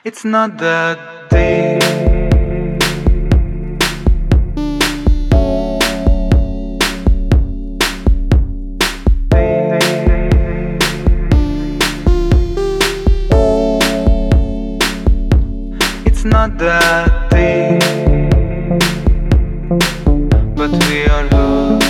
It's not that deep. It's not that deep, but we are hooked.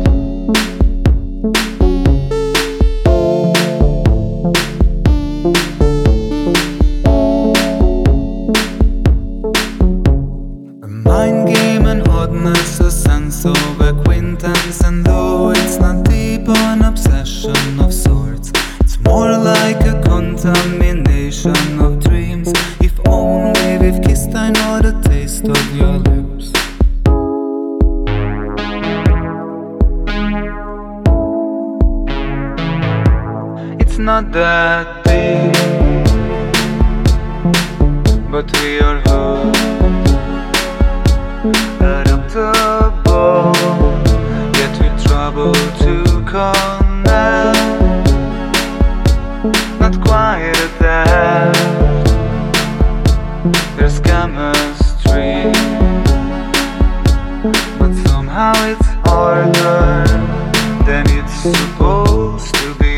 A mind game, an oddness, a sense of acquaintance, and though it's not deep, an obsession of sorts, it's more like a contamination of dreams. If only we've kissed, I know the taste of your lips. It's not that deep, but we are hooked. Adaptable, yet with trouble to connect. Not quite attached, there's chemistry, but somehow it's harder than it's supposed to be.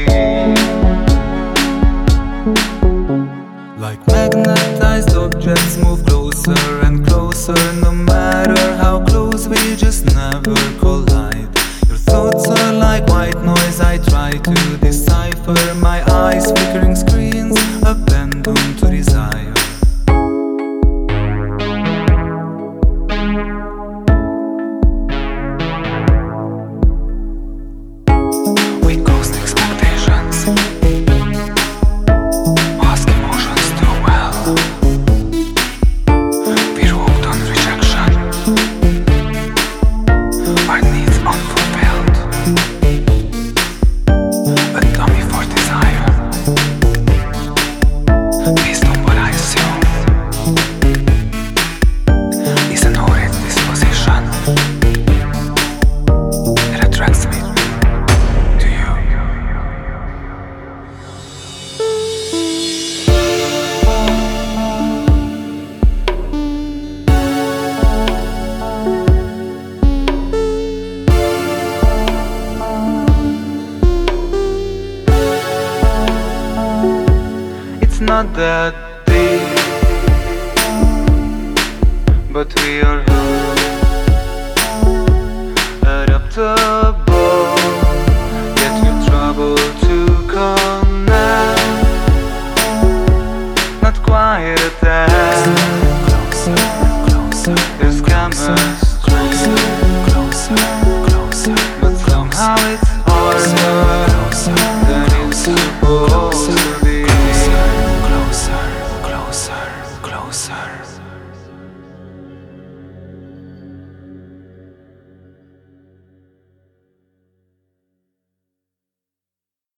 Like magnetized objects move closer and closer, no matter how close, we just never collide. Your thoughts are like white noise I try to decipher. My eyes flickering screens, abandoned to desire. We ghost expectations, mask emotions too well. We hooked on rejection, our needs unfulfilled. A dummy for desire, based on what I assume is an horrid disposition that attracts me to you. It's not that deep, but we are hooked. Adaptable, yet with trouble to connect. Not quite attached, there's chemistry,